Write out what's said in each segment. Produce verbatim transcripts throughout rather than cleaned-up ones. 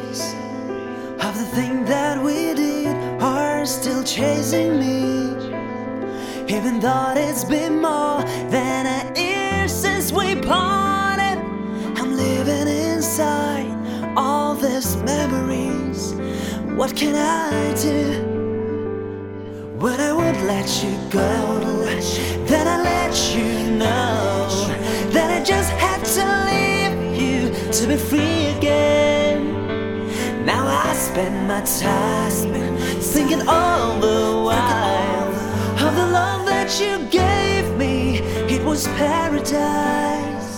of the thing that we did are still chasing me. Even though it's been more than a year since we parted, I'm living inside all these memories. What can I do? When I would let you go, then I let you know that I just had to leave you to be free again. Now I spend my time thinking all the while of the love that you gave me. It was paradise.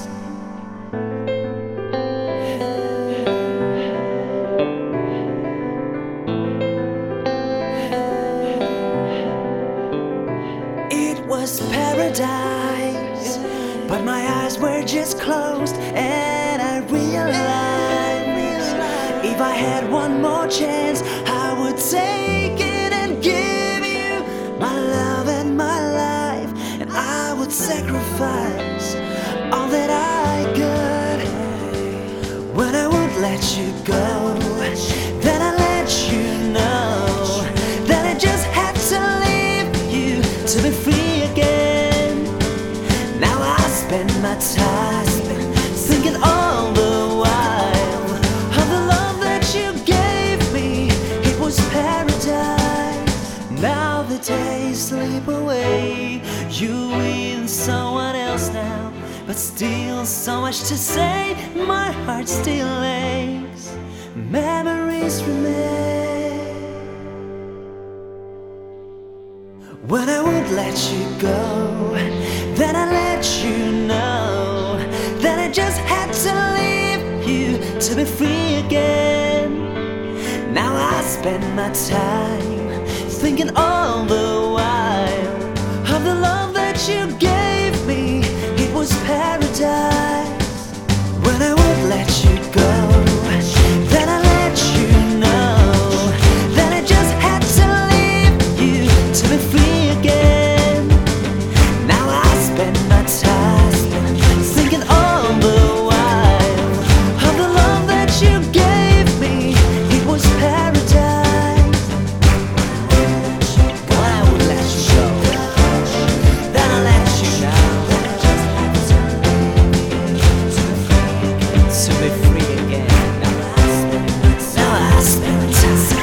It was paradise, but my eyes were just closed, and I realized if I had one more chance, I would take it and give you my love and my life, and I would sacrifice all that I could. When I would let you go, then I let you know that I just had to leave you to be free again. Now I spend my time thinking all the while of the love that you gave me. It was paradise. Now the days slip away, you with someone else now, but still so much to say. My heart still aches, memories remain. When I would let you go, then I let you know that I just had to leave you to be free again. Now I spend my time thinking all the while of the love that you gave me. It was paradise. When I would let you go, then I let you know that I just had to leave you to be free again. Now I spend my time thinking all the while of the love that you gave me. It was paradise. When I would let you go, then I let you know to be free again. Now I spend my time